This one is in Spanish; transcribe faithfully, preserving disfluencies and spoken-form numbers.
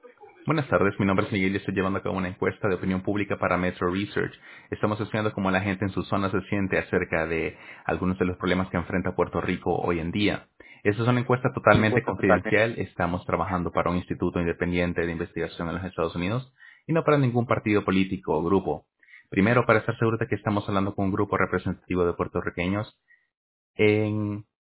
Buenas tardes, mi nombre es Miguel y estoy llevando a cabo una encuesta de opinión pública para Metro Research. Estamos estudiando cómo la gente en su zona se siente acerca de algunos de los problemas que enfrenta Puerto Rico hoy en día. Esta es una encuesta Una totalmente encuesta totalmente. confidencial. Estamos trabajando para un instituto independiente de investigación en los Estados Unidos y no para ningún partido político o grupo. Primero, para estar seguro de que estamos hablando con un grupo representativo de puertorriqueños, en